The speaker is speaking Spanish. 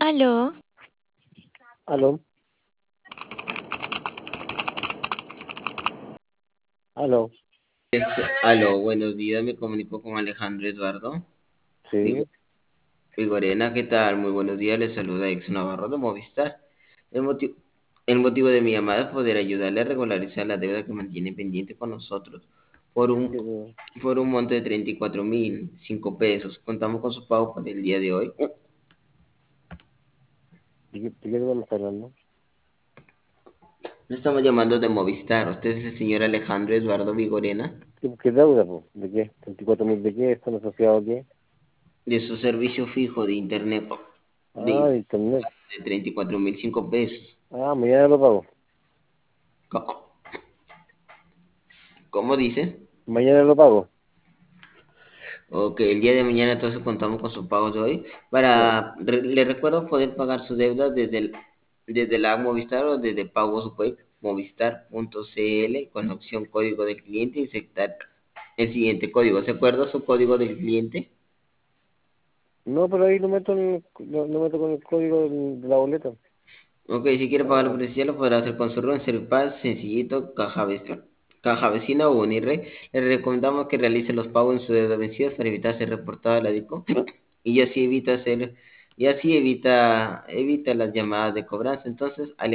Aló, Aló, aló, Aló, buenos días, me comunico con Alejandro Eduardo sí, Vigorena, ¿qué tal? Muy buenos días, les saluda Ex Navarro de Movistar. El motivo, el motivo de mi llamada es poder ayudarle a regularizar la deuda que mantiene pendiente con nosotros por un, ¿de, por un monto de 34.005 pesos. Contamos con su pago para el día de hoy. de qué estamos hablando? Le estamos llamando de Movistar. ¿Usted es el señor Alejandro Eduardo Vigorena? ¿Qué deuda, pues? ¿De qué? ¿34.000 de qué? ¿Están asociados a qué? De su servicio fijo de internet Ah, de, de internet. de 34.005 pesos. Ah, mañana lo pago. ¿Cómo cómo dice? Mañana lo pago. Ok, el día de mañana entonces contamos con sus pagos de hoy. Ya. Le recuerdo poder pagar su deuda desde la app Movistar o desde pagos web movistar.cl con la opción código del cliente, insertar el siguiente código. ¿Se acuerda su código del cliente? No, pero ahí lo meto con el código de la boleta. Ok, si quiere pagarlo Ah, presencial lo podrá hacer con su RUN, Serpaz, Sencillito, Caja Vecina o Unirrey. Le recomendamos que realice los pagos en su deuda vencida para evitar ser reportado a la DICO y así evita evita las llamadas de cobranza. Entonces,